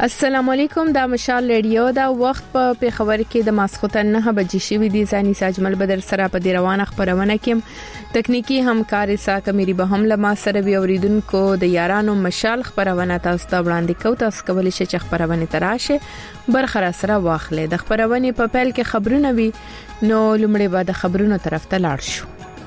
السلام علیکم دا مشال ریډیو دا وخت په پیښور کې د ماسختن 9 بجې شوې دي ځاني ساجمل بدر سره په دی روانه خبرونه کې تکنیکی همکار ساک مېری به هم لما سره وی اوریدونکو د یارانو مشال خبرونه تاسو ته وړاندې کوم تاسو کولی شئ چې خبرونه تراشه برخه سره واخلې د خبرونه په پیل کې خبرونه وي نو لمړی به د خبرونو طرف ته لاړ شو.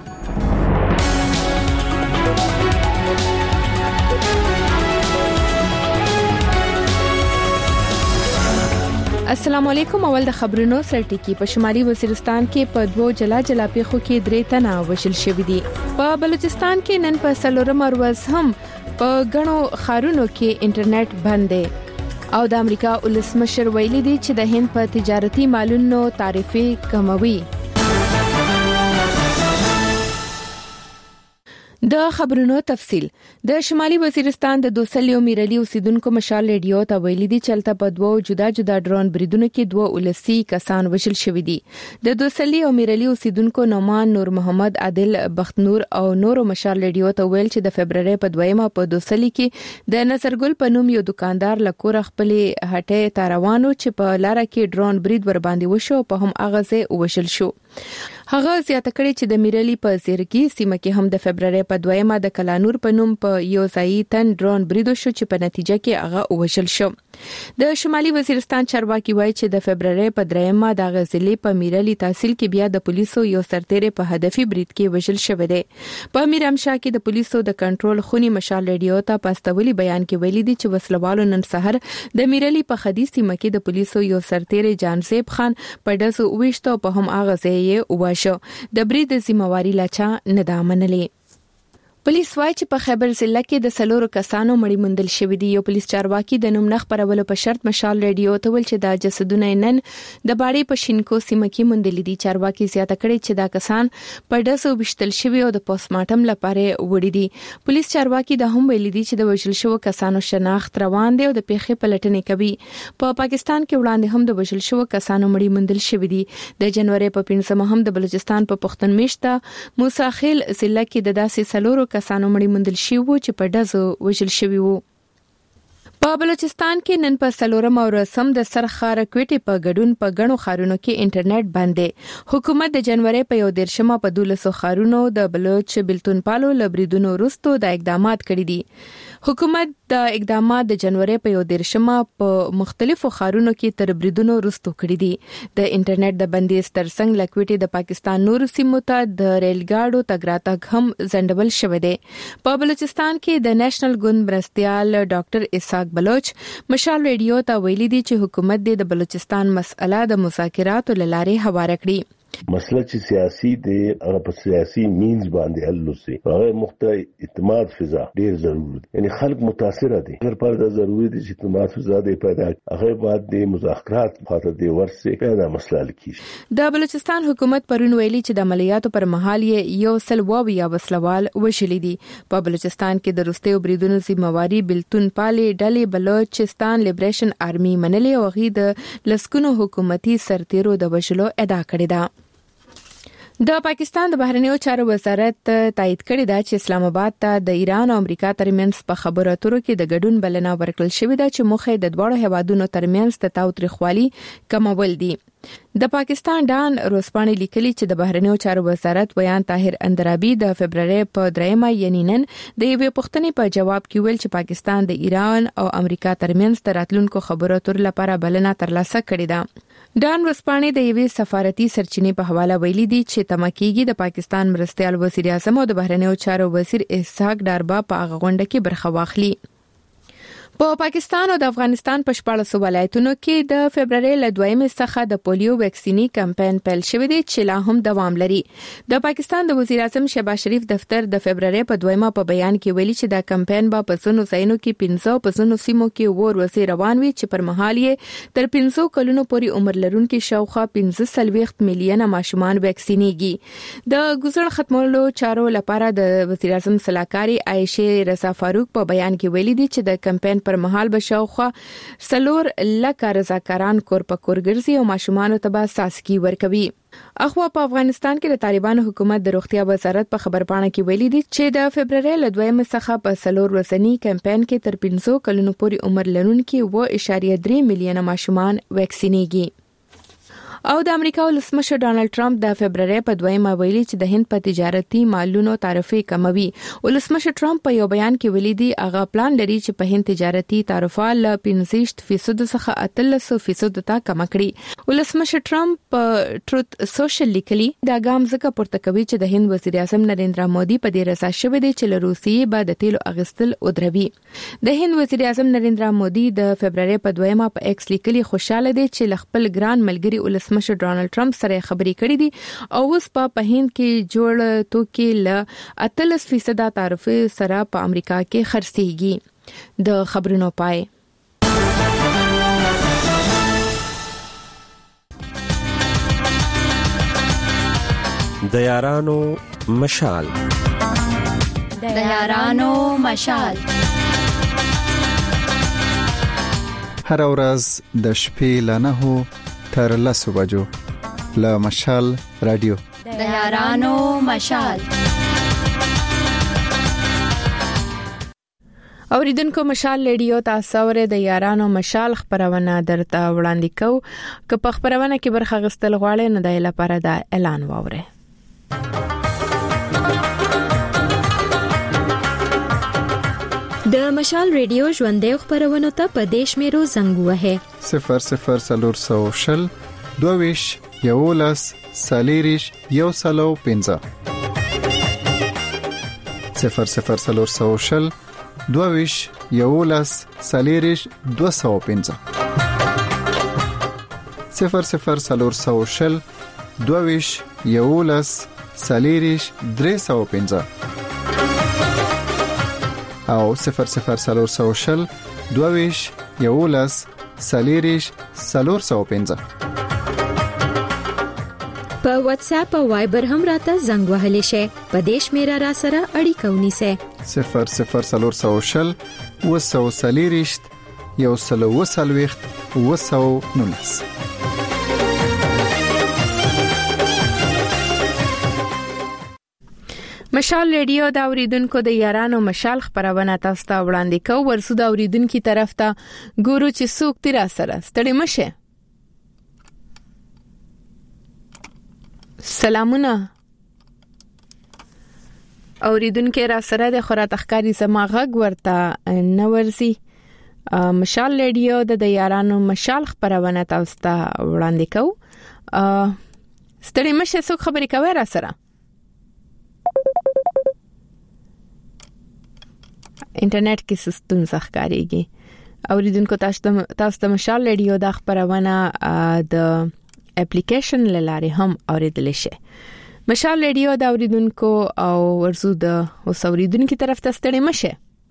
السلام علیکم. اول د خبرونو سرټکی په شمالي وزیرستان کې په دوه جلا پیښو کې 3 تنه وشل شوې دي. په بلوچستان کې نن په څلورم ورځ هم په غنو خارونو کې انټرنیټ بند دی او د امریکا ولسمشر ویلي دی چې د هند په تجارتي مالونو تعرفې کموي. د خبرونو تفصيل. د شمالي وزیرستان د دوسلیو میرلی اوسیدونکو مشال ریډیو ته ویلي دي چې تل په دوه جدا ډرون بریدونو کې 2 ولسی کسان وشل شوې دي. د دوسلی او میرلی اوسیدونکو نومان نور محمد عادل بختنور او نورو مشال ریډیو ته ویل چې د فبرवरी په 2 په دوسلی کې د نصرګل په نوم یو دکاندار لکور خپل هټه تاروانو چې په لار کې ډرون برید ور باندې وشو په هم اغازه وشل شو. هغه زیاته کړي چې د میرلی په زیرګي سیمه کې هم د فبرवरी په 2 د کلانور په نوم په یو ځای تن ډرون برید شو چې په نتیجه کې هغه وشل شو. د شمالي وزیرستان چارواکي وایي چې د فبرवरी په 3 د غزلې په میرلی تحصیل کې بیا د پولیسو یو سرتیری په هدفي برید کې وشل شوی دی. په میرامشاه کې د پولیسو د کنټرول خونی مشال ریډیو ته پاستولي بیان کې ویلي دي چې وسلوالو نن سحر د میرلی په خدي سیمه کې د پولیسو یو سرتیری جانزیب خان په داسو وښتو په هم هغه ځای وشو. د برید ذمہواری لاچا نه دا منلې. پولیس وايي چې په خیبر ضلع کې د سلورو کسانو مړی موندل شوې دي. یو پولیس چارواکي د نوم نه خبرولو په شرط مشال ریډیو ته ویل چې دا جسدونه نن د باړې په شینکو سیمه کې موندل دي. چارواکي زیاته کړي چې دا کسان په داسو وشتل شوی او د پوسټمارټم لپاره وړي دي. پولیس چارواکي د هم ویل دي چې د وشل شوو کسانو شناخت روان دي او د پیښې پلټنې کوي. په پاکستان کې وړاندې هم د وشل شوو کسانو مړی موندل شوی دي. د جنوري په 15 هم د بلوچستان په پښتون میشته موساخیل ضلع کې د داسې سلورو کسانو مړی موندل شوی وو چې په دزو وژل شوی وو. په بلوچستان کې نن په سلورم ورځ هم د سرخاره کوټې په ګډون په غنو خارونو کې انټرنیټ بند دی. حکومت د جنوري په 11 په 12 خارونو د بلوچ بلتون پالو لبریدونو وروسته د اقدامات کړی دي. حکومت د اقدامات د جنوري په 11 په مختلفو خارونو کې تر بریدونو وروسته کړی دي. د انټرنیټ د بندیز ترڅنګ لکوټې د پاکستان نور سیمو ته د ریل ګاډو تګراتګ هم زندبل شوی دی. په بلوچستان کې د نېشنل ګوند مرستيال ډاکټر اسحاق بلوچ مشال ریډیو ته ویلي دي چې حکومت د بلوچستان مسله د مذاکراتو لارې هواره کړي. مسله چې سیاسي دی هغه په سیاسي مینز باندې حل وسی. هغه مختلف اعتماد فضا ډیر ضروري دي. یعنی خلک متاثر دي. هر پر دا ضروري دي چې اعتماد فضا دې پیدا هغه بعد د مذاکرات خاطر دی ورسې پیدا مسله لکې. د بلوچستان حکومت پرون ویلي چې د عملیاتو پر مهال یو سلواوي یا وسلوال وشلي دي. په بلوچستان کې د روستي بریدونو ذمہواری بلتون پالي ډلې بلوچستان لیبریشن آرمي منلې او غي د لسکونو حکومتي سرتیرو د وشلو ادا کړی ده. د پاکستان د بهرنیو چارو وزارت تایید کړی دا چې اسلام آباد ته د ایران او امریکا ترمنځ په خبرو اترو کې د ګډون بلنه ورکړل شوې ده چې مخه د دوه هیوادونو ترمنځ د تاوتریخوالي کمول دي. د پاکستان ډان روسپانې لیکلي چې د بهرنیو چارو وزارت ویان طاهر اندرابي د فبرवरी په 3 یعنی نن د یوې پوښتنې په جواب کې ویل چې پاکستان د ایران او امریکا ترمنځ د راتلونکو خبرو اترو لپاره بلنه ترلاسه کړې ده. ډان روسپانې د یوې سفارتي سرچینې په حواله ویلي دي چې تمکیږي د پاکستان مرستيال وزیر اعظم او د بهرنیو چارو وزیر اسحاق ډاربا په هغه غونډه کې برخه واخلي. په پاکستان او د افغانستان په 14 ولایتونو کې د فبرवरी ل 2 څخه د پولیو ویکسینی کمپاین پیل شوی دی چې لا هم دوام لري. د پاکستان د وزیر اعظم شهباز شریف دفتر د فبرवरी په 2 په بیان کې ویلي چې دا کمپاین به په څونو ځایونو کې 15 په څونو سیمو کې ورسې روان وي چې پر مهال یې تر 15 کلونو پورې عمر لرونکو شاوخوا 15 میلیونه ماشومان ویکسینیږي. د ګوزړ ختمولو چارو لپاره د وزیر اعظم صلاحکاري عائشه رضا فاروق په بیان کې ویلي دي چې د کمپاین پر مهال بشاوخه 4 لک رضاکاران کور په کور ګرځي او ماشومان ته به ساسکی ورکوي. اخوا په افغانستان کې د طالبانو حکومت د روغتیا وزارت په خبرپاڼه کې ویلي دي چې د فبرवरी ل 2 څخه په 4 ورځنی کمپاین کې تر 15 کلونو پورې عمر لرونکي 1.3 میلیونه ماشومان ویکسینېږي. او د امریکا ولسمشر ډانلډ ټرمپ د فبرवरी په 2 ویلي چې د هند په تجارتي مالونو تعرفې کموي. ولسمشر ټرمپ په یو بیان کې ویلي دی هغه پلان لري چې په هند تجارتي تعرفه ل 15% څخه 13% ته کم کړي. ولسمشر ټرمپ په ټروت سوشل لیکلي دا ګام ځکه پورته کوي چې د هند وزیر اعظم نریندرا مودي په دې رضا شوی دی چې له روسیې به د تیلو اغستل ودروي. د هند وزیر اعظم نریندرا مودي د فبرवरी په 2 په ایکس لیکلي خوشاله دی چې خپل ګران ملګری ولسمشر ډانلډ ټرمپ سره خبرې کړې دي او اوس په هند کې جوړ توکي ل 13% تعرفه سره په امریکا کې خرڅيږي. د خبرونو پای د یارانو مشال هر ورځ د شپې ل 9 تر 10 بجو له مشال رادیو د یارانو مشال. اوریدونکو مشال رادیو تاسو ور د یارانو مشال خبرونه درته وړاندې کوو. که په خبرونه کې برخه غستل غواړئ نو د لپاره د اعلان واورئ. د مشال رادیو ژوندې خبرونه ته په دیش میرو زنګ وهه 00 22 یولس سالیریش یو سلو 15 00 22 یولس سالیریش 215 00 22 یولس سالیریش 315 او 00 22 یولس سالیریش 415 په واتس اپ او وایبر هم راته زنګ وهلی شي. په دیش میرا را سره اړیکه ونیسه 00 وسو سالیریشت یو سلو وسلويخت وسو نونس. مشال رادیو دا اوریدونکو د یارانو مشال خبرونه تاسو ته وړاندې کوو. ورسو دا اوریدونکو طرف ته ګورو چې څوک تیر سره ستړي مشه. سلامونه اوریدونکو را سره د خورا تخکاری زما غږ ورته نورسي. مشال رادیو د یارانو مشال خبرونه تاسو ته وړاندې کوو. ستړي مشه څوک خبرې کوي را سره. انټرنیټ کې سیستم ځخکاریږي. اوریدونکو تاسو ته مشال رادیو د خبرونه د اپلیکیشن لاره هم اوریدل شي. مشال رادیو د اوریدونکو او ورزو د اوریدونکو طرف ته ستړي مشه.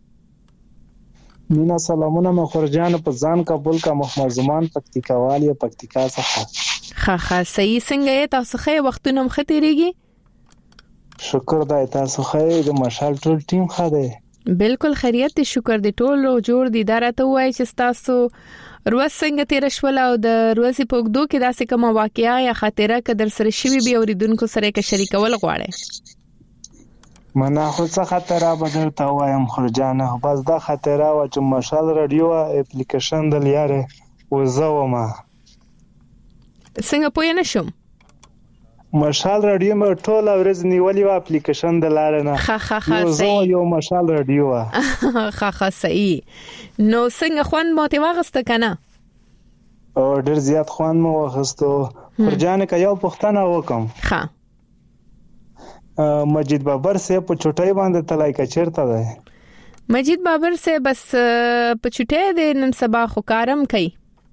مینا سلامونه مخرجان په ځان قبول کا محمد زمان پکتیکا والی پکتیکا څخه. ها صحیح څنګه تاسو خې وختونه مختيريږي. شکر دا تاسو خې د مشال ټول ټیم خاله. بالکل خیریت دي شکر دي ټول جوړ دي درته وای چې تاسو روز څنګه تیر شول او د روزي په وګدو کې داسې کومه واقعیا یا خاطره کدر سره شوی به اوریدونکو سره کې شریکول غواړي. منا خو څه خاطره بدل تا وایم خرجانه بس دا خاطره وا چې مشال رادیو اپلیکیشن د لیاره وزوما څنګه پوه نه شم. مشال رادیو مې ټول ورځ نیولې و اپلیکیشن د لار نه. صحیح یو مشال رادیو صحیح. نو څنګه خوان ماته واغسته کنه. او ډیر زیات خوان مو واغستو. فرجان کا یو پښتنه وکم. مجید بابر سے په چټای باندې تلای کا چیرته ده. مجید بابر سے بس په چټای د نن سبا خو کارم کوي.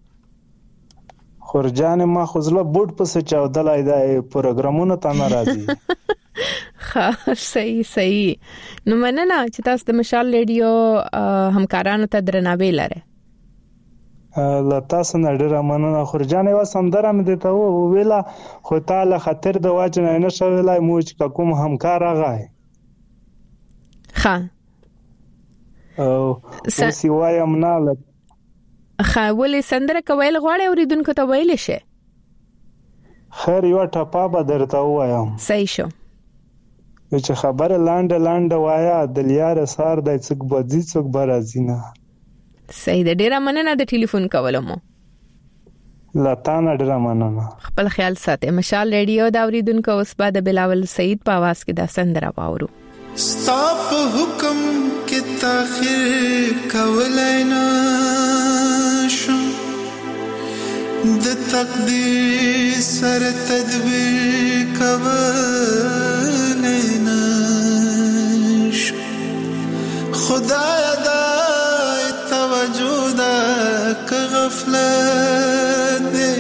خورجان ما خوزله بوت پس چاودلای دا پروګرامونه ته ناراضي. صحیح. نو مننه چې تاسو د مشال رادیو همکارانو ته درناوی لرئ. لتا سن ډیره مننه خورجان یو سندره مې دته ویلا خو تعالی خاطر د واجنه نه شولای موج کوم همکار راغی. او سیوایم نه لګ خاولې سندره کویل غواړي اوریدونکو ته ویل شي. خیر یو ټپه به درته وایم. صحیح شو. چې خبره لاندې وایا د لیار سار د څوک بځي څوک برازینه. صحیح ده. ډیره مننه د ټلیفون کولو مو. لاتانه ډیره مننه. خپل خیال ساتئ. مشال ریډیو دا اوریدونکو اوس بعد بلاول سعید په आवाज کې دا سندره واورو. ستاپ حکم کې تاخير کولای نشم د تقدیر سره تدبیر کولای نشم خدای دای توجه دا که غفلت دې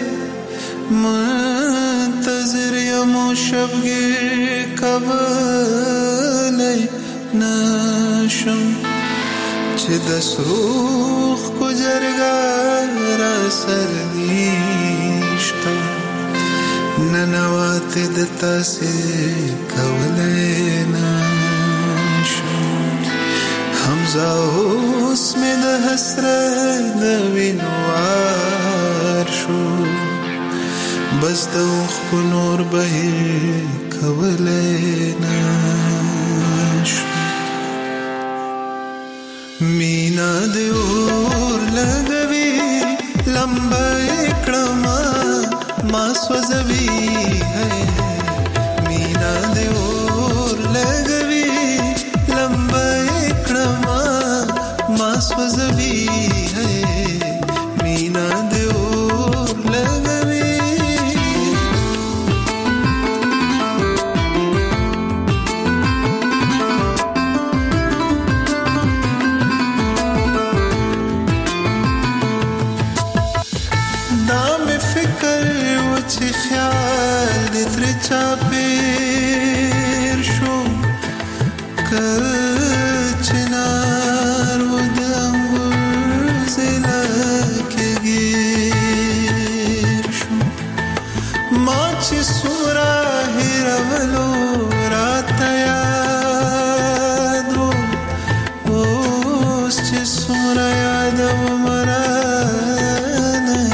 منتظر یم شبگیر کولای نشم چې د سروخ کو جرګه را سر نیشتا ننوات د تاثیر کولای نشم حمزه اوس مې د حسرت د وینوار شو بس د اوخ په نور بهیر کولای نشم مینا دې اور لګوي لمبه کړما ما سوځوي ہے مینا دې اور لګوي لمبه کړما ما سوځوي ہے مینا دې اور لګوي خیال دې تر چا پیر شو کچنار و د انګور زلا کې گیر شو ما چې سورا هرولو رات یادو اوس چې سورا یادو مرا نه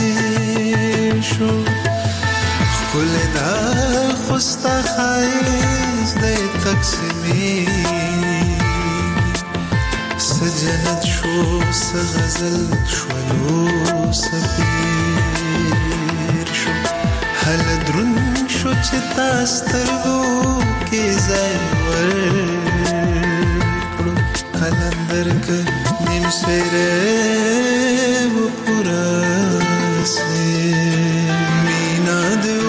شو کل دا خوستا خایز دے تقسیمی سجنت شو سغزل شولو سپیر شو حل درن شو چتا سترگو کی زائور کرو قلندر که نیم سیره و پورا سیر مینا دیو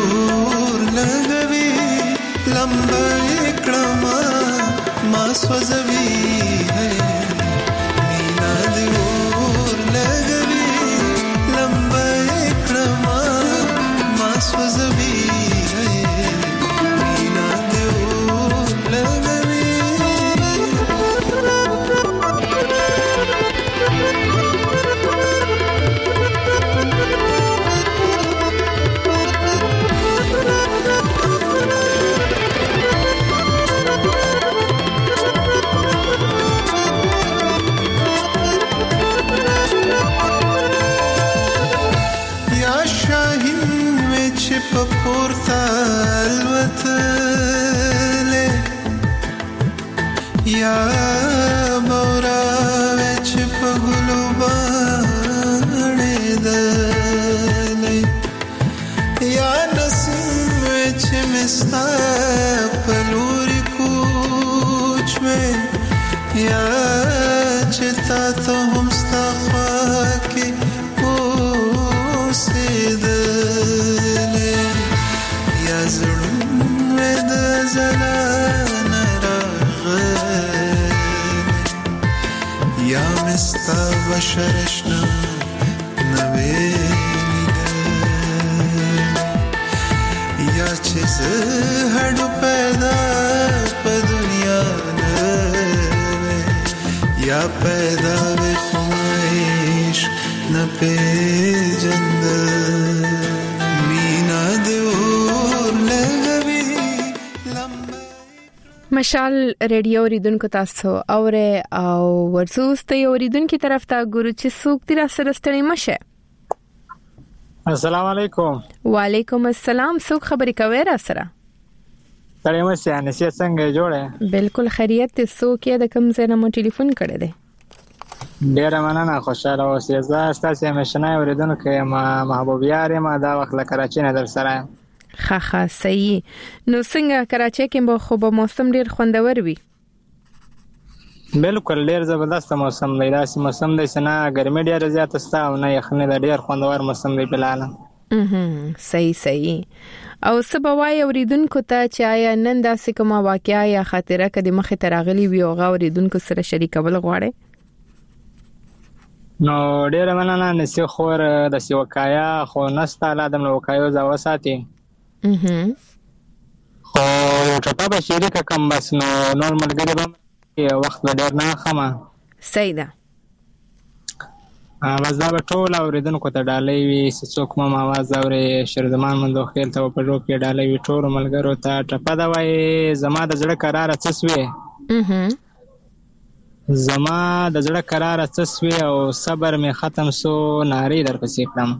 لمبه کړما ما سوځوي ہے مینا دې اور لګوي لمبه کړما ما سوځوي ہے مینا دې اور لګوي پورتا الوتلې یا بورا وچ په ګلو باندې دلې یا نسیم وچ مستا په لوري کوچ مې یا چتا ته هم ستا خوا کې اوسېدلې زړون د زلان راغلی یا مستا بشرشنا نوی لیدل یا چې زه هډو پیدا په دنیا نوی یا پیدا وی خوایش نه پیژندل مینا دې مشال ریډیو ریدونکو تاسو اوره او ورسوسته اوریدونکو طرف ته ګورو چې څوک تیر سره ستړي مشه. السلام علیکم. وعلیکم السلام. څوک خبرې کوي را سره؟ ستړي مشه انسه څنګه جوړه؟ بالکل خیریت. څوک یې د کوم ځای نه مو ټلیفون کړی دی؟ ډیره مننه، خوشاله اوسئ. زه ستاسو همیشنه اوریدونکو یم، محبوب یار یم، دا وخت له کراچۍ نه در سره یم. خا صحیح. نو څنګه کراچۍ کې به خو به موسم ډیر خوندور وي؟ بالکل ډیر زبردست موسم دی. دا موسم دی چې نه ګرمي ډیره زیاته ستا او نه یخني، دا ډیر خوندور موسم دی بلاله. صحیح. او سبوای اوریدونکو ته چې آیا نن داسې کومه واقعیا یا خاطره کدي مخه تراغلی وی او اوریدونکو سره شریکول غواړي؟ نو ډیر مننه. نسی خور د سیوکایا خو نستا لادم نو وکایو زاو ساتي. خو یو ټپه به شریک کم بس نو نور ملګری به وخت ډیر نه خمه. صحیح ده. بس دا به ټول اوریدونکو ته ډالۍ وي چې څوک مو आवाज اوري شردمان مندو خیل ته په جو کې ډالۍ وي ټول ملګرو ته. ټپه دا وای زما د زړه قرار څه زما د زړه قرار څه او صبر می ختم سو ناری در پسې کړم.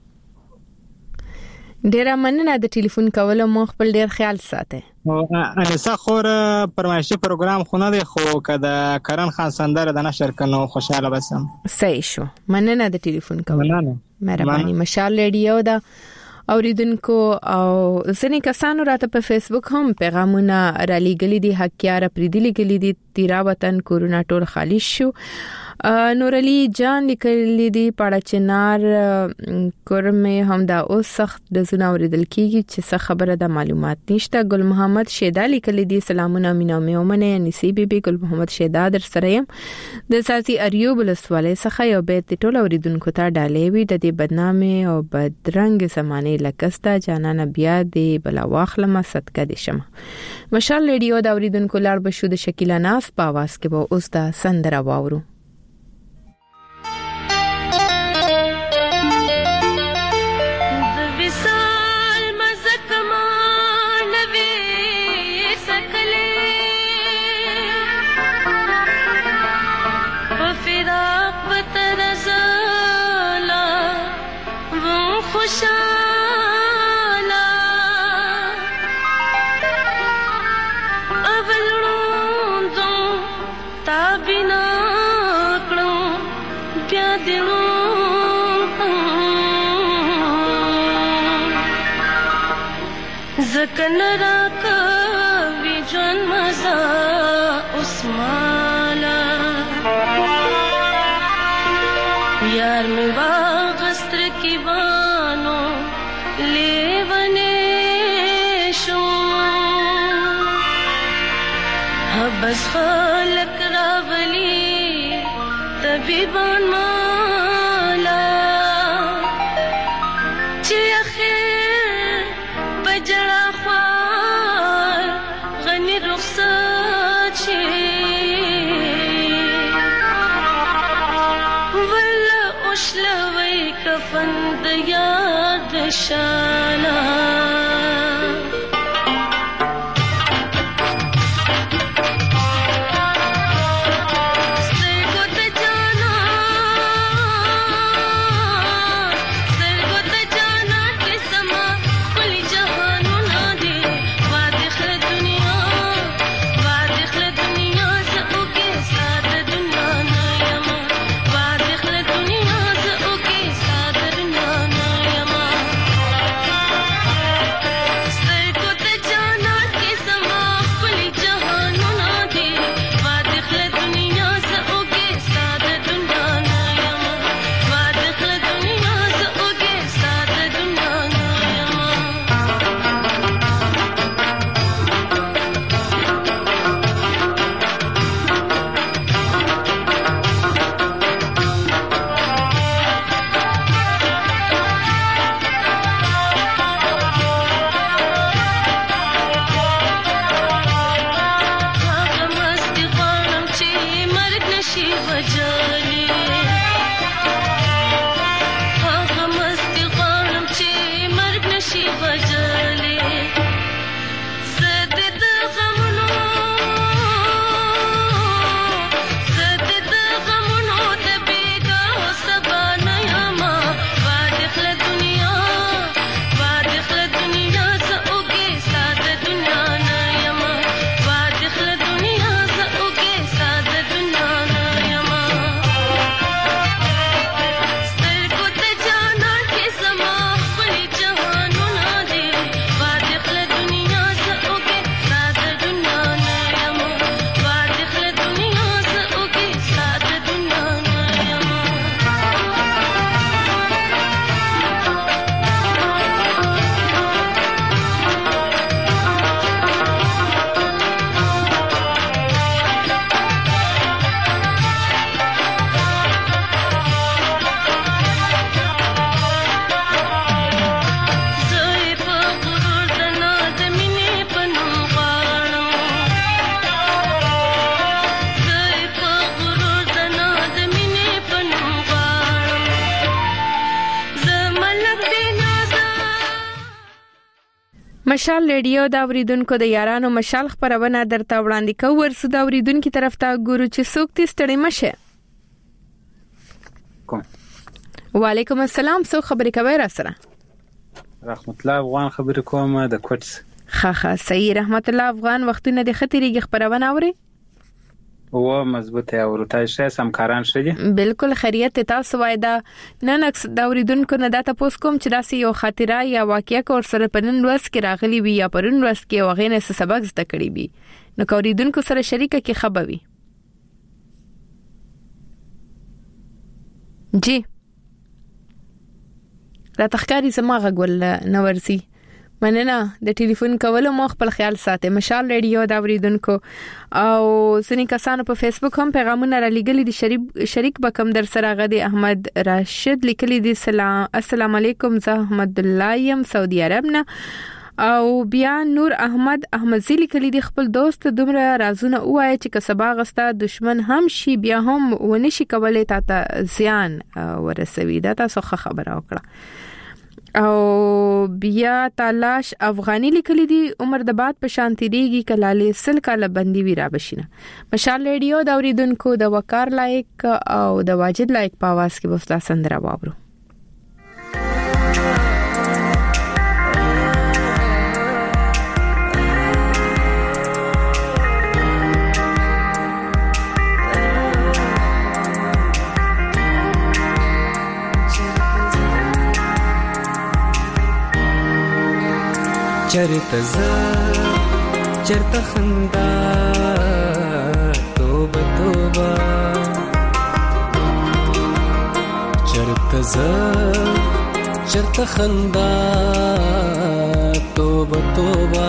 ډیر مننه د ټلیفون کولو، مو خپل ډیر خیال ساته. انسه خور پرمایشي پروګرام خونه دی خو کده کرن خان سندره د نشر کنو خوشاله بسم. صحیح شو. مننه د ټلیفون کولو. مهرباني. مشال ریډیو دا اوریدونکو او ځینې کسانو راته په فیسبوک هم پیغامونه را لېږلي دي. حقیار پریدي لېږلي دي تیرا وطن کورونا ټول خالص شو. نور علي جان لیکلي دي پاړه چنار کورمه هم دا اوس سخت د زونه اوریدل کیږي چې څه خبره د معلومات نشته. ګل محمد شیدا لیکلي دي سلامونه مینا میومنه نسی بیبي. ګل محمد شیدا در سره يم د ساسي اریوب لسواله څخه یو بیت ټول اوریدونکو ته ډالې وي د دې بدنامي او بدرنګ زمانه لکستا جانانه بیا دی بلا واخلمه صدقه دي شمه. مشال ریډیو دا اوریدونکو لار بشو د شکیلا ناف په आवाज کې به اوس دا سندره واورو. زکن را کوي جون مزا عثمانا یار می واغستر کی بانو لیونے شو بس خلق راولی طبیبان مالا چی اخیر بجڑا خوار غنی رخصت چی ولا اشلوی کفن دیاد شانا مشال ریډیو دا اوریدونکو د یارانو مشال خبرونه درته وړاندې کوي ورسو دا اوریدونکو طرف ته ګورو چې څوک دې ستړي مشه. وعلیکم السلام، څو خبرې کوي را سره؟ رحمت الله افغان خبرې کوم د کوټس. خا صحیح، رحمت الله افغان وختونه د خطرېږي خبرونه اوري و مضبوطه اورتای شه سمکاران شدي. بالکل خیریت تاسو وای دا نن اکس دا اوریدونکو نه دا تاسو کوم چې داسې یو خاطره یا واقعیا کور سره پنن لوس کې راغلی وي یا پرون لوس کې وغینه څه سبق زده کړی وي نو اوریدونکو سره شریکه کې خبروي. جی را تخکاری سماغه ګول نورسي مننه د ټلیفون کولو مو خپل خیال ساتي. مشال ریډیو دا اوریدونکو او سنی کسانو په فیسبوک هم پیغامونه را لګلې دي شریک بکم در سره غدي احمد راشد لیکلي دي السلام علیکم زه احمد الله يم سعودي عرب نه او بیا نور احمد احمدزي لیکلي دي خپل دوست دومره رازونه وایي چې کسبا غستا دشمن هم شي بیا هم ونشي کولای تا زیان ورسوي. دا تاسو خبره وکړه. او بیا تلاش افغانی لیکلی دی عمر د باد په شانتی دیږي کلاله سل کاله بندي وی را بشینه. مشال ریډیو دا اوریدونکو د وقار لایق او د واجد لایق په आवाज کې وسلا سندره واورو. چرته خندا توبه توبه چرته خندا توبه توبه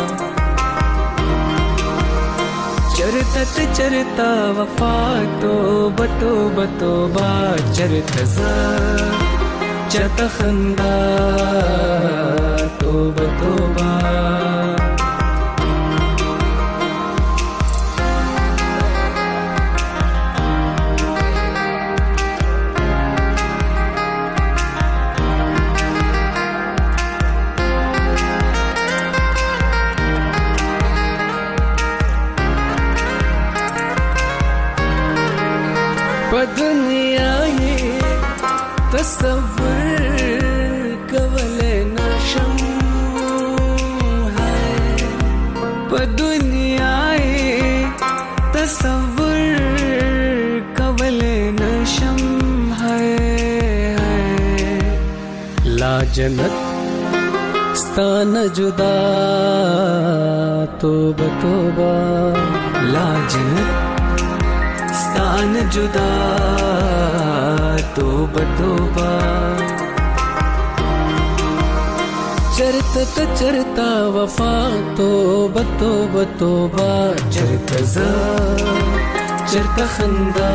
چرته وفا توبه توبه توبه چرته خندا توبه توبه په دنیا یې تصور کولای نشم په دنیا یې تصور کولای نشم لا جنت ستان جدا توبه توبه لا جنت ستان جدا توبه توبه چرتا وفا توبه توبه توبه چرتا خندا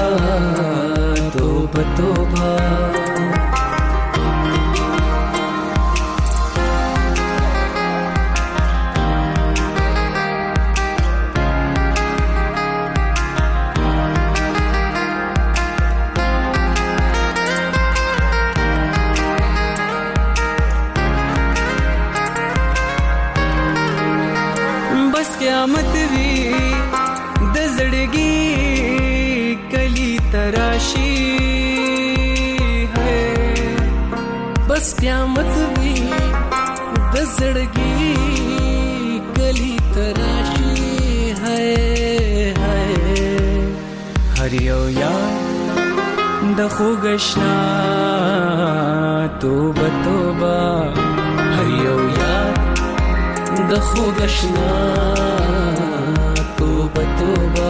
توبه توبه قیامت وی د زړګي کلی تراشی ہے بس قیامت وی د زړګي کلی تراشی ہے هر یو یاد د خوګشنا توبه توبه هر یو یاد د خوګشنا توبه توبه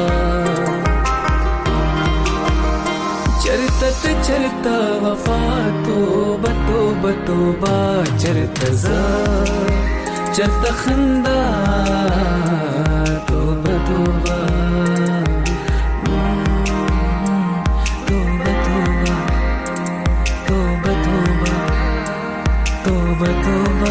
چرتا وفا توبه توبه توبه چرتا خندا توبه توبه توبه توبه توبه توبه توبه توبه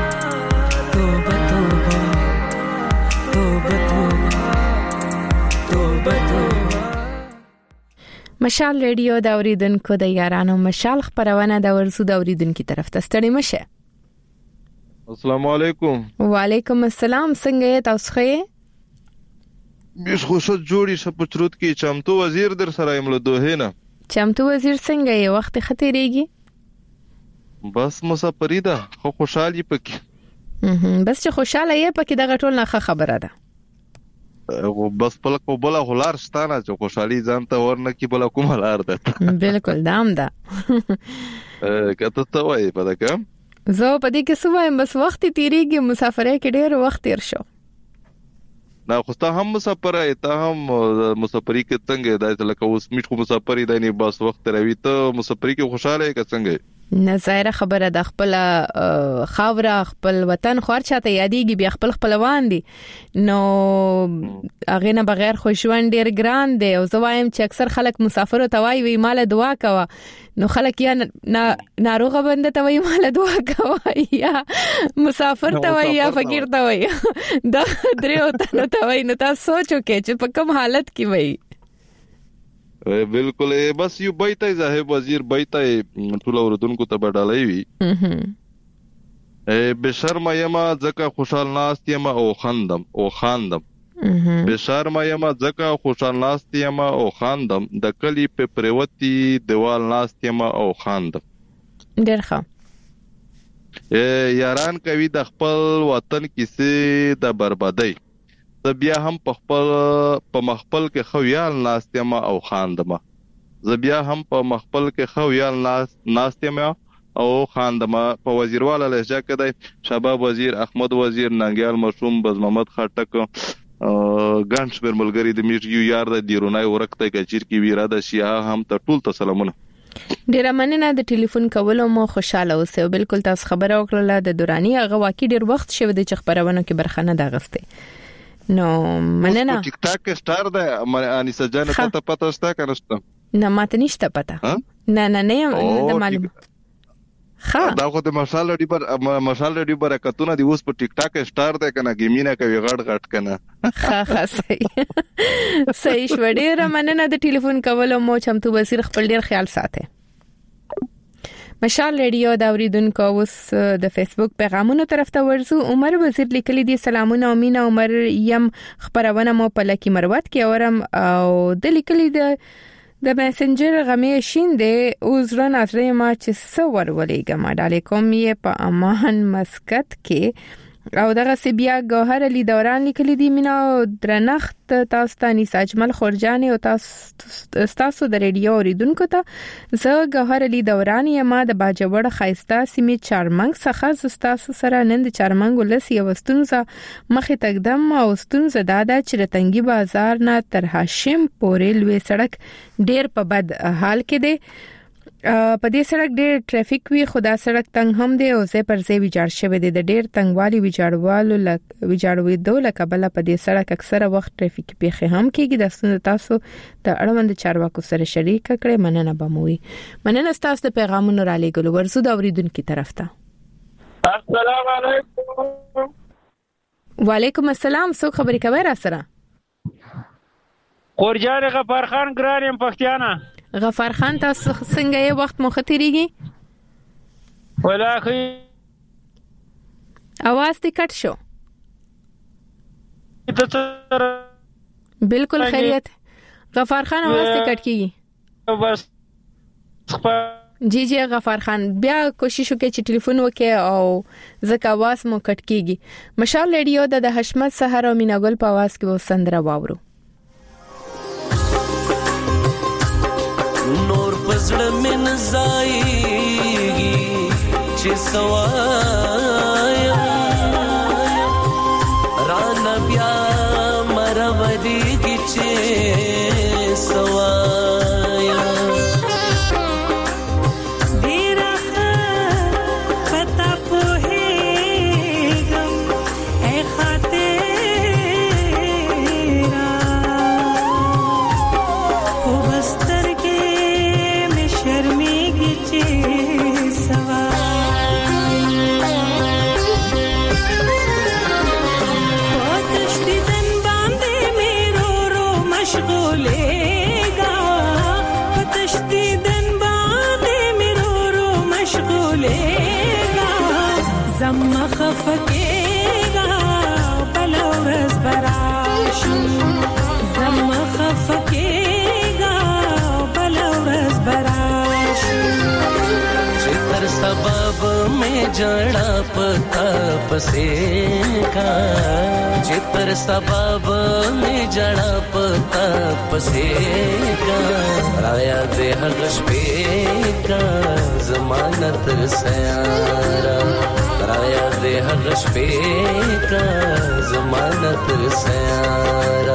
مشال ریډیو دا اوریدونکو د یارانو مشال خبرونه دا ورسو دا اوریدونکو طرف ته ستړي مشه. السلام علیکم. وعلیکم السلام. څنګه یې تاسو ښه؟ بیس خوشت جوړی شپتروت کې چمتو وزیر در سره ایمله دوه نه. چمتو وزیر څنګه یې وخت خطرېږي؟ بس مسافری ده خو خوشحالي پکې. بس چې خوشاله یې پکې دغه ټول نه خبره ده. بس په لکه بل غلار ستانه چې خوشحالي ځان ته ورنه کی بل کوم لار ده. بالکل دام ده. کته ته وای په دغه زه په دې کې سوایم بس وخت تیریږي مسافرۍ کې ډېر وخت تیر شو. نه خو ته هم مسافر ای ته هم مسافرۍ کې څنګه دای لکه اوس میټ مسافرۍ دای نه بس وخت راوي ته مسافرۍ کې خوشاله کې څنګه نه ظاهر خبره د خپل خاوره خپل وطن خور چاته یادېږي بیا خپل خپلوان دي نو هغه نه بغیر خوشوان ډیر ګران دی او زه وایم چې اکثر خلک مسافر ته وایي مال دعا کوه نو خلک یا ناروغه بنده ته وایي مال دعا کوه یا مسافر ته وایي یا فقیر ته وایي دا درې وته ته وایي نو تاسو سوچو کې چې په کوم حالت کې وایي. بالکل بس یو بایته صاحب وزیر بایته ټول اوردونکو ته بدلای وی به شرم یما ځکه خوشحال ناست یما او خاندم به شرم یما ځکه خوشحال ناست یما او خاندم د کلی په پریوتی دیوال ناست یما او خاندم. ډیر ښه. یاران کوي د خپل وطن کیسه د بربادۍ زه بیا هم په مخبل کې خویال ناستم او خاندم. زه بیا هم په مخبل کې خویال ناستم او خاندم. په وزیرواله لهجه کې دی شباب وزیر احمد وزیر ننګیال مشوم بز محمد خټک ګانش پر ملګری د میټیو یار د دیرونای ورکته کچیر کې ویرا د شیا هم ته ټول سلامونه. ډیر مننه د ټلیفون کولو مو خوشاله اوسه. بالکل تاسو خبره وکړه د دورانی هغه واقع ډیر وخت شوه د خبرونه کې برخه نه داغسته نو مننه. ټیک ټاک سٹار ده انیسه جان ته پته شته کنه شته؟ نه ماته نشته پته. نه معلوم. ها دا خو د مشال ډی برکتونه دی اوس په ټیک ټاک سٹار ده کنه ګیمینه کوي غټ کنه. ها صحیح شو. ډیر مننه د ټلیفون کولو مو چمتو بصیر خپل ډیر خیال ساته. مشال ریډیو دا اوریدونکو اوس د فیسبوک پیغامونو طرف ته ورزو. عمر وزیر لیکلی دی سلامونه او مینا عمر یم خبرونه مو په لکی مروت کې اورم او د لیکلی د میسنجر غمې شین دی اوس رن اترې ما چې سور ولېګم علیکم یې په امان مسکت کې او دغه سبیا گوهر علی دوران لیکلی دی مینا درنخت تاسو ته نس اجمل خورجان او تاسو د ریډیو اوریدونکو ته زه گوهر علی دوران یم د باجوړ خایسته سیمه چارمنګ څخه تاسو سره نن د چارمنګ ولسی وستونزه مخې تقدم او وستونزه دادا چې رتنګي بازار نه تر هاشم پورې لوي سړک ډیر په بد حال کې دی. په دې سړک ډېر ټریفیک وی خدا سړک تنگ هم دی او زه پر زی ویجاړ شوی دی د ډېر تنگوالي ویجاړوي دوله کبله په دې سړک اکثره وخت ټریفیک پیښه هم کیږي. د تاسو د اړوند چارواکو سره شریک کړئ. مننه بموي. مننه تاسو د پیغامونو را لېګلو ورزو د اوریدونکو طرف ته. السلام علیکم. وعلیکم السلام. څوک خبرې کوي را سره؟ خورجان غفار خان ګرانم پښتیانا. غفار خان تاسو څنګه یې وخت مو ختريږي؟ ولکه اواز دې کټ شو. بالکل خیریت. غفار خان اواز دې کټ کیږي. بس جی غفار خان بیا کوشش وکړئ چې ټلیفون وکړئ او ځکه اواز مو کټ کیږي. مشال ریډیو د حشمت سحر او میناګل په اواز کې و سندره واورو. نور پزړه من زایږي چې سوایا رانا بیا مرودي کې چې سوایا ډیره پتا پوهېږم اے خاطرا خو بستر کې شرمېږي چې سوا پاتشتي دن باندې مې رو مشغول خفکیگا بل ورځ براشي زما خفکیگا بل ورځ براشي چې تر سبب مې جړا پتا پسې کا چې تر سبب مې جړا پتا پسې کا رایا دې هغه شپې کا ضمانت سیارا رایا دې هغه شپې کا ضمانت سیارا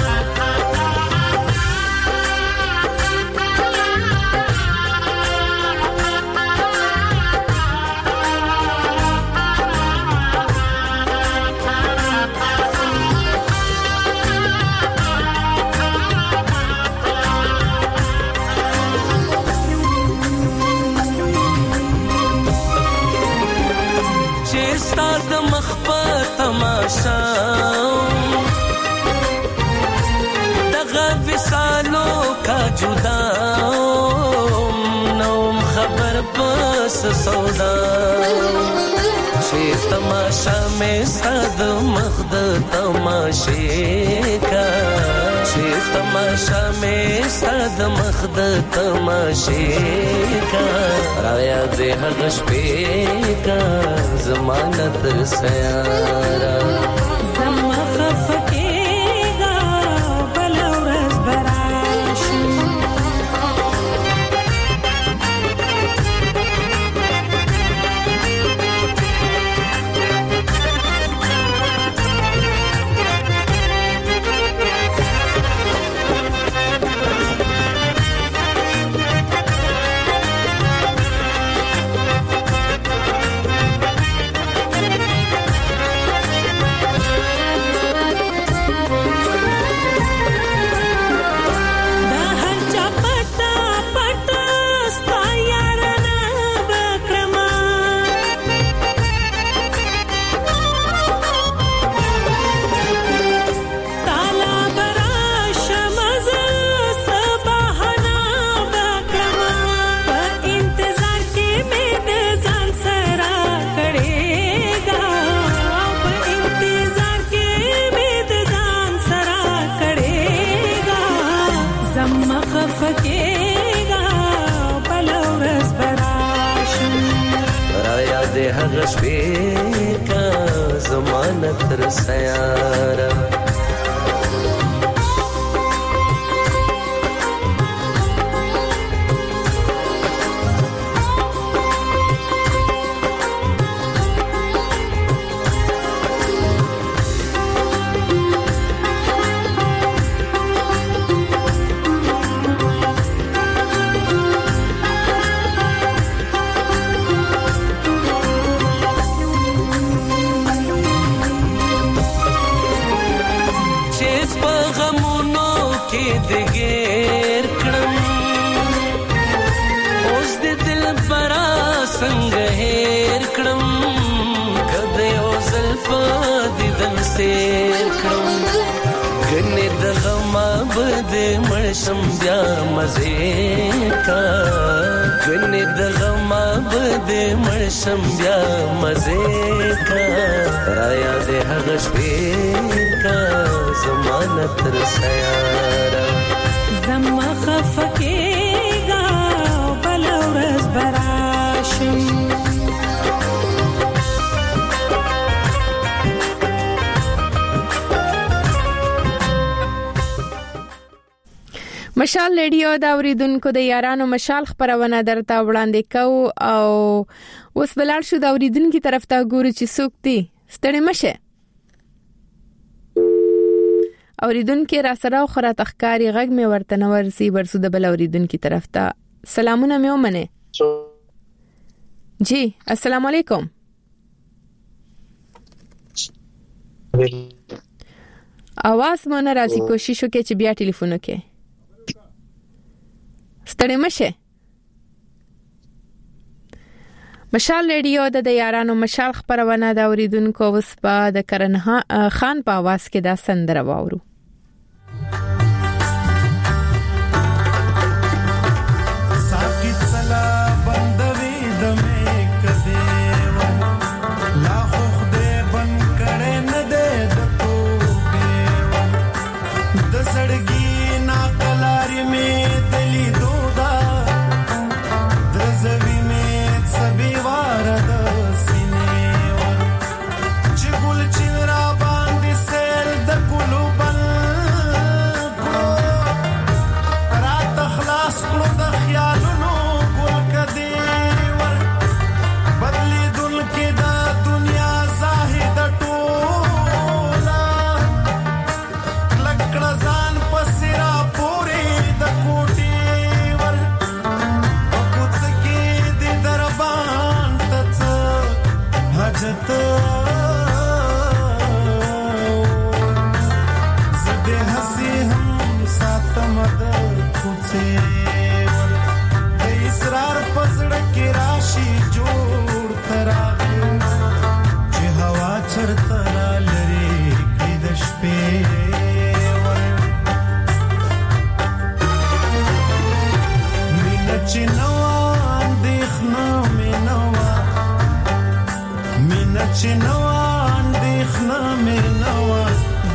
دغه وسالو کا جدا نوم خبر بس سودا چې تماشا مې صد مخد تماشې کا چې تماشا مې صد مخد تماشې کا رایا دې هغه شپې کا ضمانت سیارا زما خفکیگا بل ورځ براشي هغه شپې کا ضمانت سیارا دګیر کړم اوس د دل برا څنګه هېر کړم کده یو زلف دیدن سیر کړم کنه د غم بد مرشم بیا مزه کا کنه د غم بد مرشم بیا مزه کا رایا دې هغه شپې کا ضمانت سیارا زما خفکیگا بل ورځ براشي مشال ریډیو دا اوریدونکو د یارانو مشال خبرونه درته وړاندې کو او اوس بلار شو دا اوریدونکو طرف ته ګورو چې څوک دي ستړي مشه اوریدونکو را سره خورا تخکاری غږ می ورته نورسي برسو د بل اوریدونکو طرف ته سلامونه مې ومنه جی السلام علیکم आवाज مونږ راځي کوشش وکړئ چې بیا ټلیفون وکړئ ستړي مشه مشال ریډیو د یارانو مشال خبرونه دا اوریدونکو اوس په د کرن خان په आवाज کې دا سندره واورو سلا بندوي د مې کدی لا خو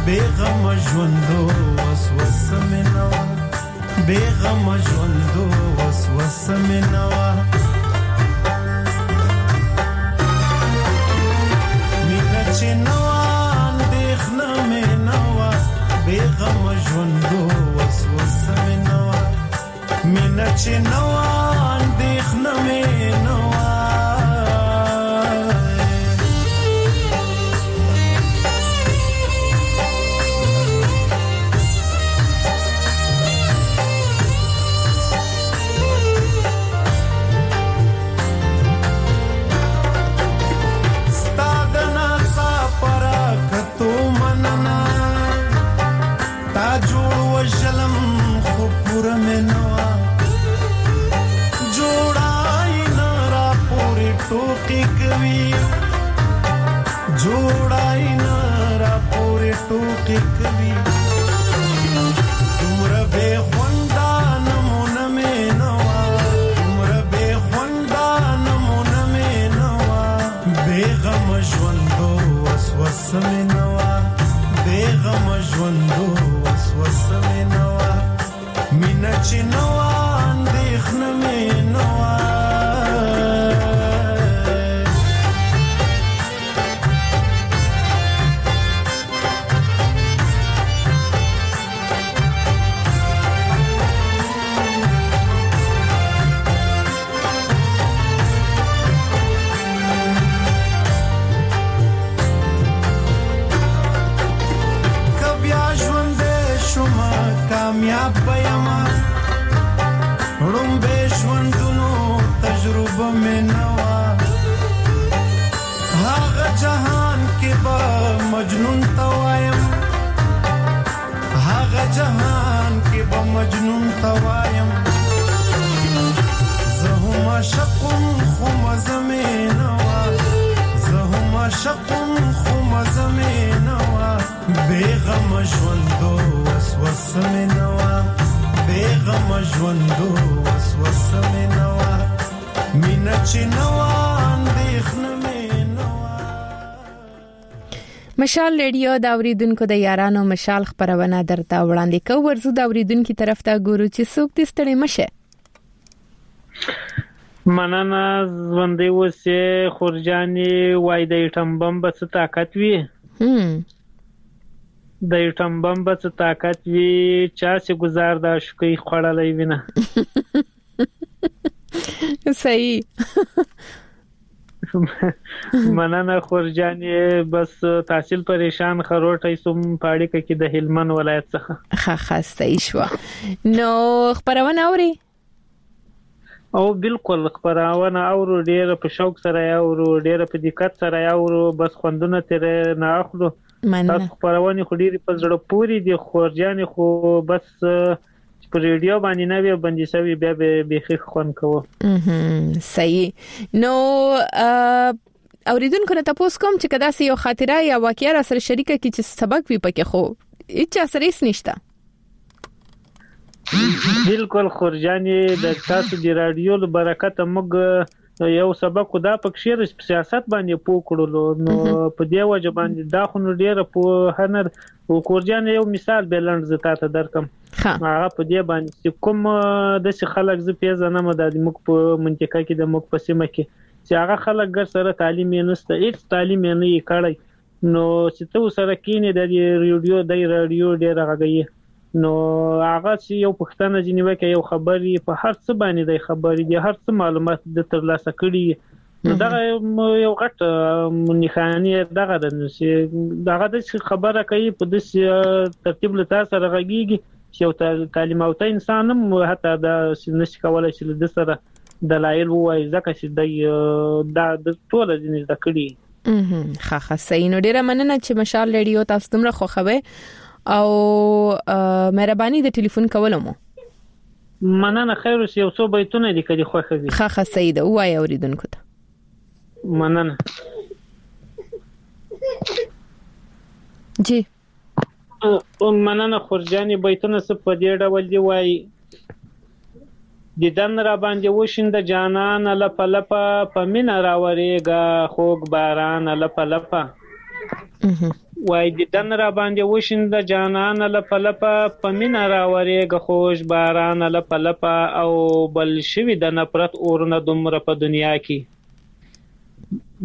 بیغم ژوندو وسوسه مې نوا بیغم ژوندو وسوسه مې نوا مینا چې نوا اندېښنه مې نوا بیغم ژوندو وسوسه مې نوا مینا چې نوا اندېښنه مې نوا وجلم خو پورا مې نوا جوړای نه را پورې ټوکې کوي جوړای نه را پورې ټوکې کوي دومره بې خونده نمونه مې نوا دومره بې خونده نمونه مې نوا بېغم ژوندو وسوسه مې نوا بېغم ژوندو وسوسه مې نوا مینا چې نوا اندېښنه مې نوا کامیاب بیاما رومبه ژوندونو تجربه مې نوا هغه جهان کې به مجنون توایم هغه جهان کې به مجنون توایم زه هم عاشقم خو مزه مې نوا زه هم عاشقم خو مزه مې نوا بېغم ژوندو وسوسه مې نوا بېغم ژوندو وسوسه مې نوا مینا چې نوا اندېښنه مې نوا. مشال ریډیو د اوریدونکو د یارانو مشال خبرونه درته وړاندې کوي. ورزو د اوریدونکو طرف ته ګورو چې څوک دې ستړي مشه. مننه ژوندې وسه خورجاني وای د ټمبم به څه طاقت وي د ټمبم به څه طاقت وي چا چې گزار د شکې خړلې وینه صحیح مننه خورجاني بس تحصیل پریشان خروټي سم پاړی کې د هلمند ولایت څخه ښه صحیح شو. نو خبرونه اوري او بالکل خبرونه اورو ډېر په شوق سره اورو ډېر په دقت سره اورو بس خوندونه تر نه اخلو تاسو خبرونه خو ډېر په زړه پوری دي خورجاني خو بس په ریډیو باندې نه وي باندې سوي بیا به خون کوو صحیح. نو اوریدونکو ته تاسو کوم چې کدا سي یو خاطره یا واقعیا سره شریکه کی چې سبق وي پکې خو هیڅ اثر نشته. بالکل خورجاني د تاسو د رادیو له برکت موږ یو سبق خدا پکې سیاست باندې پوکړلو نو په دې وجه باندې دا خو ډیره په هنر او خورجاني یو مثال بلند زتا ته درکم هغه په دې باندې کوم د خلک ز پیژنم د موږ په منطقه کې د موږ په سیمه کې چې هغه خلک ګر سره تعلیم یې نشته هیڅ تعلیم یې نه کړی نو چې تو سره کینې د رادیو ډیر غږی نو هغه چې یو پښتنه جنیوه کې یو خبري په هر څه باندې د خبري دي هر څه معلومات د ترلاسه کړي نو دا یو غټ منخاني دغه د خبره کوي په دې ترتیب له تاسو راغيږي چې یو تعلیم او انسان هم حتی د نشي کولای چې د سره دلایل وایي ځکه چې د ټول ځینې د کړي ښه صحیح. نو ډیره مننه چې مشال ریډیو تاسو تمره خوښوي او مهرباني د ټلیفون کولم. مننه خیر اوس یو څو بیتونه دي کدي خوښوي. ښه صحیح ده وای اوریدونکو ته مننه. جی مننه خورجاني بیتونه څه په دې ډول دی وای دیدن را باندې وشند جانان لپ په مینا راورېګا خوګ باران لپ وای دیدن را باندې وشند جانان لپلپا پمینا را ورېګه خوش باران لپلپا او بل شوی د نفرت اورونه دومره په دنیا کې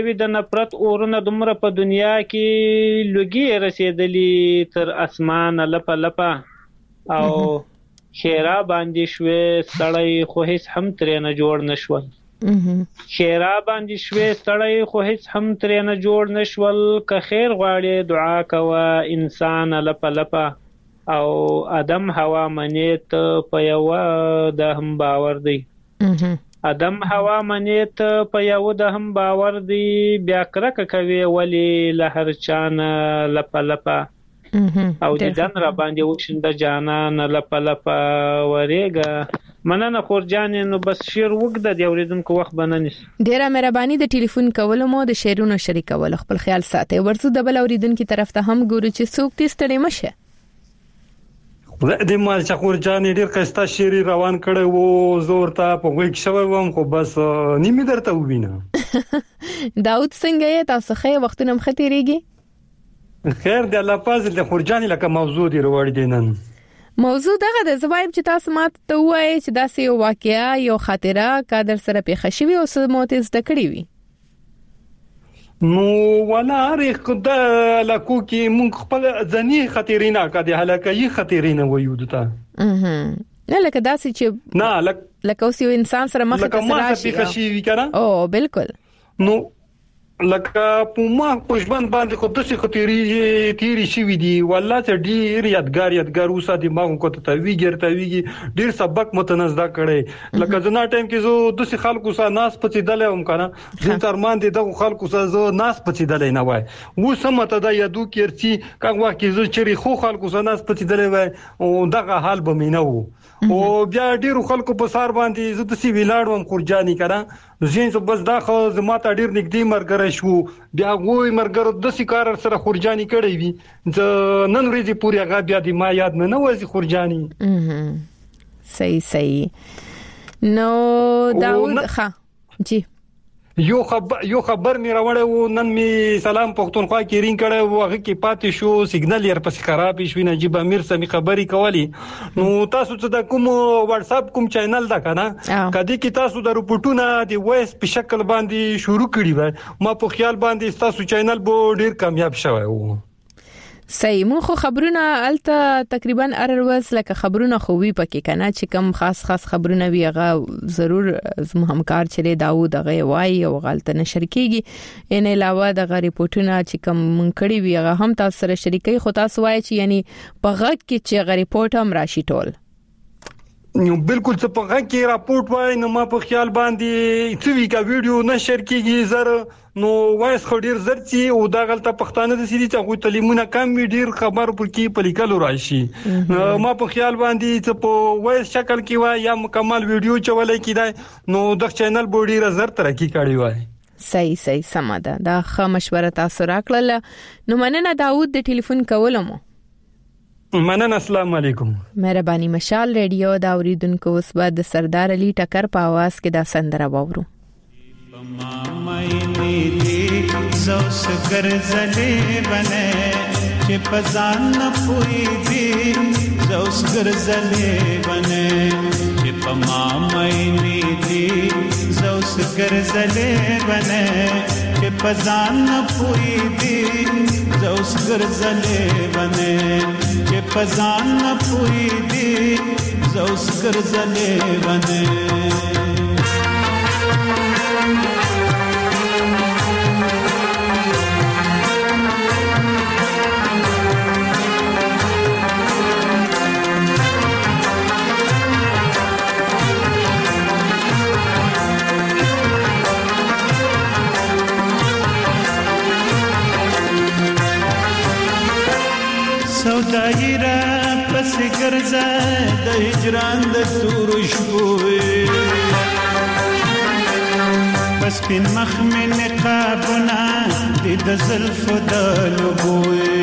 لږی رسیدلی تر اسمان لپلپا او خیرا باندې شوي سړی خو هیڅ هم ترې نه جوړ نشول که خیر غواړي دعا کوه انسان لپلپا او ادم هوا منیت په یو د هم باور دی بیا کرک کوي ولی لهر چان لپلپا او دیدن را باندې وشند جانان لپلپا ورېګه مننه خورجانې نو بس شعر وګد د اوریدونکو وخت بننس ډیره مهرباني د ټلیفون کولو مو د شعرونو شریکول خپل خیال ساتي ورڅو د بل اوریدونکو طرف ته هم ګورو چې څوک دې ستړي مشه د مال خورجانې ډیر قسطه شعر روان کړي وو زور ته په وګ شوی وم خو بس نیمه درته وینم داود څنګه یې تاسو خې وختونه مختيريږي خیر د الله پاز د خورجانې لکه موضوع دی وروړ دینن موضوع دغه د زوایب چې تاسو ماته ته وایي چې داسې یو واقعیا یو خاطره کادر سره پیښه شوی او سموت زده کړی وي نو ولا رخد لکو کې مونږ خپل ځنی خطرینه کده هلاکي خطرینه ویو دته نه لکه داسې چې نه لکه اوس یو انسان سره مخ ته راشي او بالکل نو لکه په ما پښبند باندې خو داسې خطرې شي وي دي والله چې ډیر یادګار اوسه دي ما کو ته ویګي ډیر سبق متنزدا کړي لکه ځنا ټایم کې زه داسې خلکو سره ناس پچې دلې هم کنه د ترمان دي دغه خلکو سره زه ناس پچې دلې نه وای و سمته دا یادو کېرچی کاغه کې زه چری خو خلکو سره ناس پچې دلې وای او دغه حال به مینه وو او بیا ډیرو خلکو په سار باندې زه د سی ویلاړم خورجاني کړه زین څه بس دا خو زماته ډیر نږدې مرګره شو بیا وای مرګره د سی کار سره خورجاني کړی وي نن ورځې پورې هغه بیا د ما یاد نه وځي خورجاني صحیح نو داود ښه جی یو خبر می راوړې و نن می سلام پښتونخوا کې رین کړه وغه کې پاتې شو سیګنل ير پس خراب شوی نجیب امیر سمي خبري کولی نو تاسو ته د کوم واتس اپ کوم چینل دا کنه کدي کې تاسو د رپورټونه دی وایس په شکل باندې شروع کړی و ما په خیال باندې تاسو چینل به ډیر کامیاب شوی وو صحیح مو خو خبرونه الته تقریبا ارروز لکه خبرونه خو وی پکې کنه چې کم خاص خبرونه وی هغه ضرور زمو همکار چره داوود هغه وای او غلطه نشر کیږي ان علاوه د ریپورتونه چې کم منکړی وی هغه هم تاسو سره شریکي خو تاسو وای چې یعنی په غږ کې چې ریپورت هم راشي ټول بالکل څه په غږ کې راپورټ وای نو ما په خیال باندې څه وی کا ویډیو نشر کیږي زره نو وایس خو ډیر زرتي او دا غلطه پښتانه د سړي چې غوښتل تعلیمونه کم وی ډیر خبر پر کې پلیکلو راشي ما په خیال باندې څه په وایس شکل کې وای یا مکمل ویډیو چولای کیدای نو د چینل بوډي رزر ترقی کړی وای صحیح سماده دا ښه مشوره تاسو راکړل نو مننه داوود د ټلیفون کولم مننه السلام علیکم مهرباني مشال ریډیو دا اوریدونکو اوس بعد د سردار علي ټکر په आवाज کې دا سندره وورو مامای دې زوس ګرځلې بنه چې پزان نه پوي دې زوس ګرځلې بنه چې مامای دې زوس ګرځلې بنه چې پزان نه پوي دې زوس ګرځلې بنه چې پزان نه پوي دې زوس ګرځلې بنه سودایرا پس ګرځه د هجران د تور شپوي پس پین مخ من نقابنا د زلف د لبوي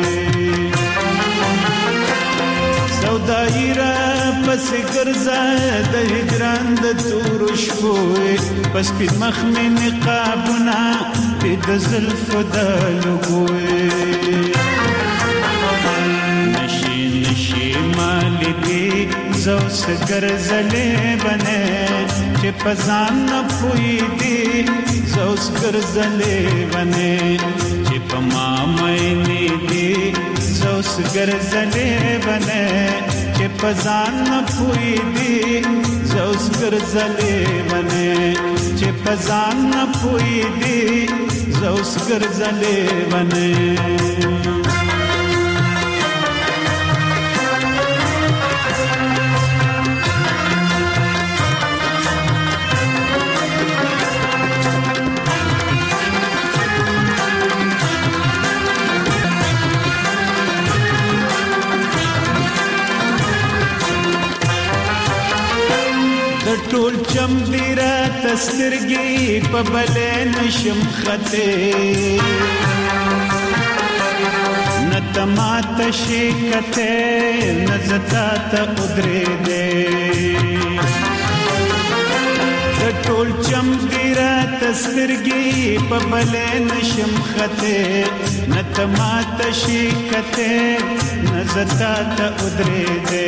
سودایرا پس ګرځه د هجران د تور شپوي پس پین مخ من نقابنا د زلف د لبوي ګرځلې بنه چې پزان نه پوي دي زوس ګرځلې بنه چې پما مې دي زوس ګرځلې بنه چې پزان نه پوي دي زوس ګرځلې بنه چې پزان نه پوي دي زوس ګرځلې بنه ټول چم دی را تسترګي په بلې نشم خته نتمات شي کته نزتا ته ودرې دې ټول چم دی را تسترګي په بلې نشم خته نتمات شي کته نزتا ته ودرې دې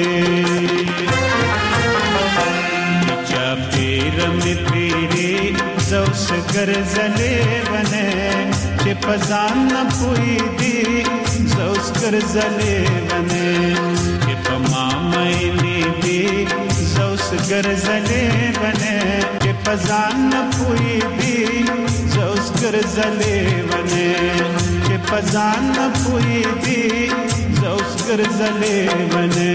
پیر می پیری زوس ګرځلې ونه چې پزان نه پوي دي زوس ګرځلې ونه چې پما مې دي زوس ګرځلې ونه چې پزان نه پوي دي زوس ګرځلې ونه چې پزان نه پوي دي زوس ګرځلې ونه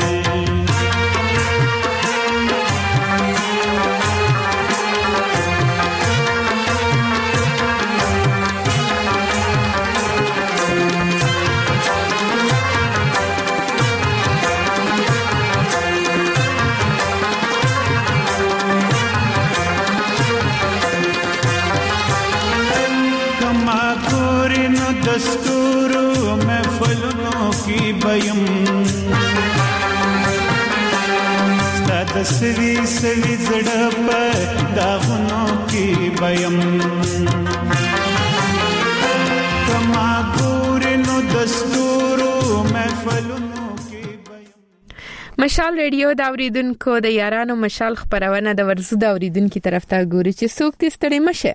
دستورو محفلونو کی بیم ستاد سوي سوي زړه په داغونو کی بیم کما ګورنو دستورو محفلونو کی بیم مشال ریډیو دا اوریدونکو د یارانو مشال خبرونه د ورزو دا اوریدونکو طرف ته ګوري چې څوک تستړي مشه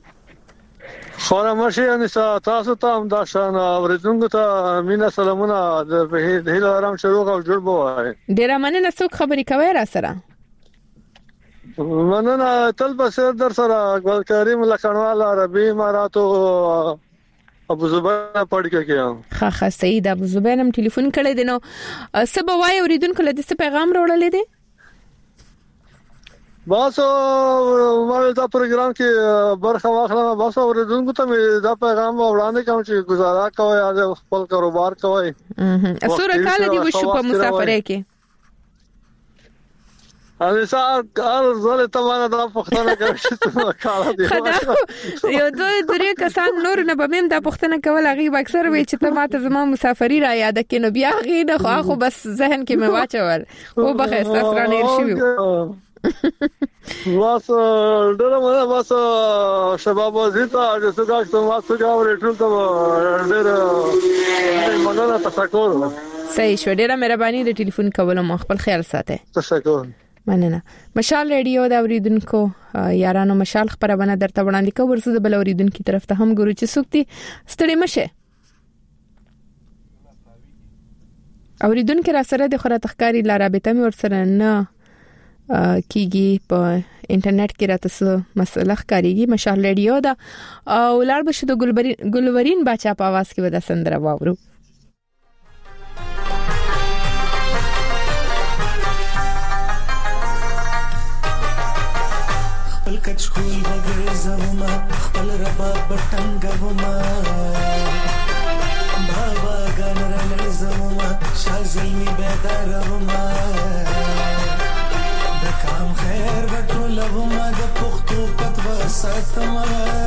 خورمشي انسا تاسو ته هم دا شان اوریدونکو ته مینا سلامونه د هیله آرام شروع او جوړ بوای ډیر مننه څوک خبري کوي را سره مننه تل بسر در سره ګل کریم لکھنوال عربي اماراتو ابو زبیر پړکه کېم خا سید ابو زبیر هم ټلیفون کړی دی نو سبا وای اوریدونکو له دې پیغام راوړل دي باسو مې دا پروګرام کې برخه واخلم باسو اوریدونکو ته دا پیغام وړاندې کوم چې گزاره کوي از خپل کاروبار کوي اسوره کال دی وشو په مسافرې کې انسا کار زله تمانه دا پښتنه کوي چې کار دی یو درې کسان نور نه بمیم دا پښتنه کول غي اکثر وی چې ته ماته زما مسافری را یاد کینو بیا غي نه خو بس ذهن کې مې واچول او بخښ تاسو را نه شي واس ډېر واس شباب وزیتا چې څنګه څنګه ورټول ته ډېر مننه تشکر صحیح شو ډېر مهرباني د ټلیفون کولو مخ خپل خیال ساته تشکر مننه مشال ریډیو دا اوریدونکو یارانو مشال خبرونه درته وړاندې کوم ورسره د بل اوریدونکو طرف ته هم ګورو چې سوکتي ستړي مشه اوریدونکو را سره د خره تخکاری لارابطه مې ورسره نه کیږي په انټرنیټ کې راته څه مسله ښکاریږي مشال ریډیو دا ولر بشه د ګلورین بچا په आवाज کې ودا سندره واورو خپل کچکول بغیر زوما خپل رباب بټنګوما بابا ګنرل زوما شازلمی بیداروما کام خیر بټولوما د پختو پتو ساتما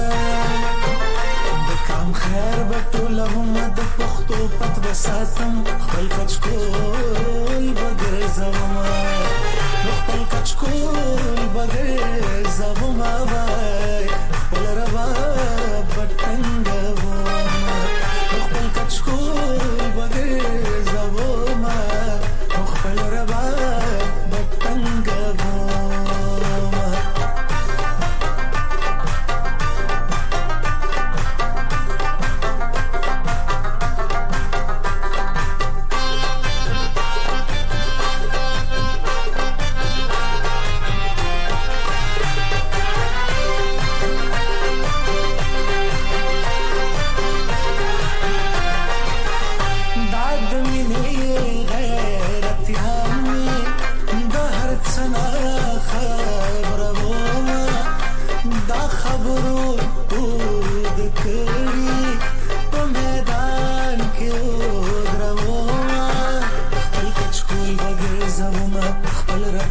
د کام خیر بټولوما د پختو پتو ساتم خپل کچکول بغیر زوما خپل کچکول بغیر زوما وای خپل روا بټنګوما خپل کچکول بغیر زوما خپل روا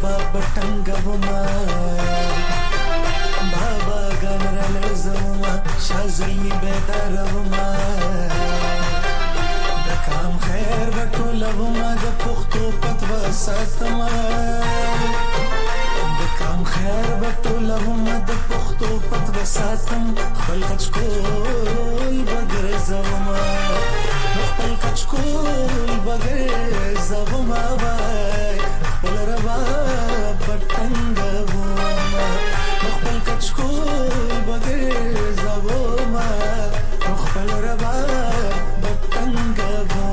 رباب بټنګوما بابا ګنرل زما شازلمی بیداروما د کام خیر بټولوما د پښتو پتو ساتما د کام خیر بټولوما د پښتو پتو ساتم خپل کچکول بغیر زما خپل کچکول بغیر زما وای خپل رباب بټنګوما خپل کچکول بغیر زما خپل رباب بټنګوما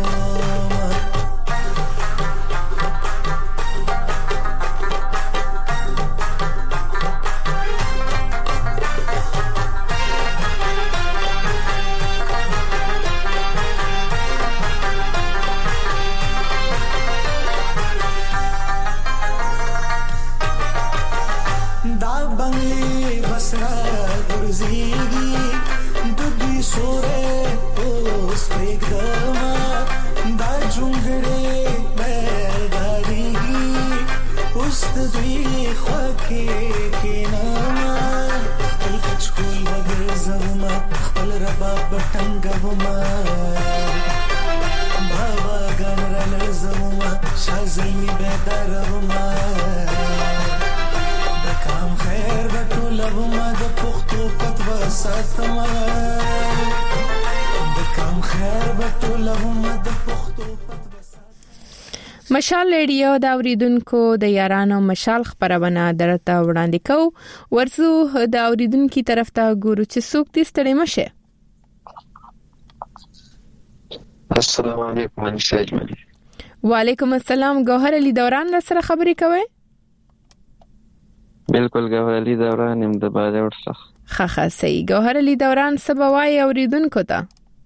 مشال ریډیو دا اوریدونکو د یارانو مشال خبرونه درته وړاندې کو ورزو د اوریدونکو طرف ته ګورو چې څوک دې ستړي مشه. السلام علیکم انشا اجملی. وعلیکم السلام. گوهر علی دوران سره خبرې کوي؟ بالکل گوهر علی دوران هم د باندې ورڅخه. خخه صحیح. گوهر علی دوران سبوای اوریدونکو ته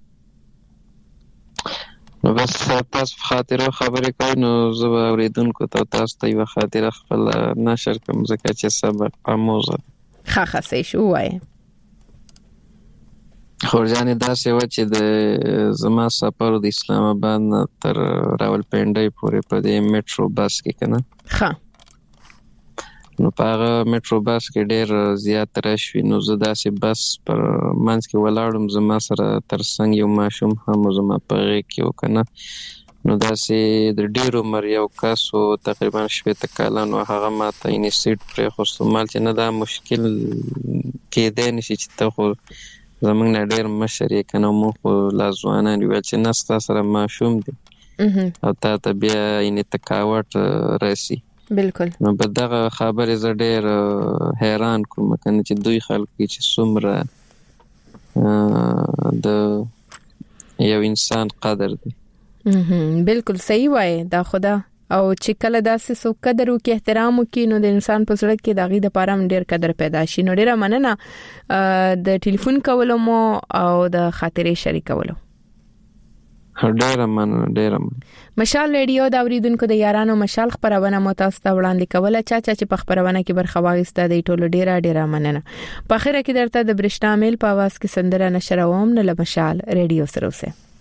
نو بس تاسو خاطر خبرې کوي نو زه اوریدونکو ته تاسو ته یو خاطر خپل نشر کوم ځکه چې سبق آموزه. خخه صحیح شو وای. خورجانې داسې و چې د زما سفر د اسلام آباد تر راولپنډۍ پورې په دې میټرو بس کې کنه. ها. نو په هغه میټرو بس کې ډېر زیات رش وي نو زه داسې بس پر منځ کې ولاړم زما سره ترڅنګ یو ماشوم هم زما په غېږ کې و کنه. نو داسې د ډېر عمر یو کس و تقریبا 70 کالن و هغه ماته یې سیټ پرېښوست مال چې نه دا مشکل کېدی نشي چې ته خو زمونږ نه ډېر مشر یې که نه مونږ خو لا ځوانان یو چې نه ستا سره ماشوم دی او تا ته بیا یعنې تکاوټ راسي. بالکل. نو په دغه خبرې زه ډېر حیران کوم که نه چې دوی خلکو چې څومره د یو انسان قدر دی. بالکل صحیح وایي دا خدا او چې کله داسې څوک قدر وکړي احترام وکړي نو د انسان په زړه کې د هغې دپاره هم ډېر قدر پیدا شي. نو ډېره مننه د ټلیفون کولو مو او د خاطرې شریکولو. ډېره مننه. مشال ریډیو د اوریدونکو د یارانو مشال خبرونه مو تاسو ته وړاندې کوله. چا چې په خبرونه کې برخه واخیسته د ټولو ډېره مننه. په اخر کې درته د برښنا میل په आवाज کې سندره نشروم نه له مشال ریډیو سره اوسه.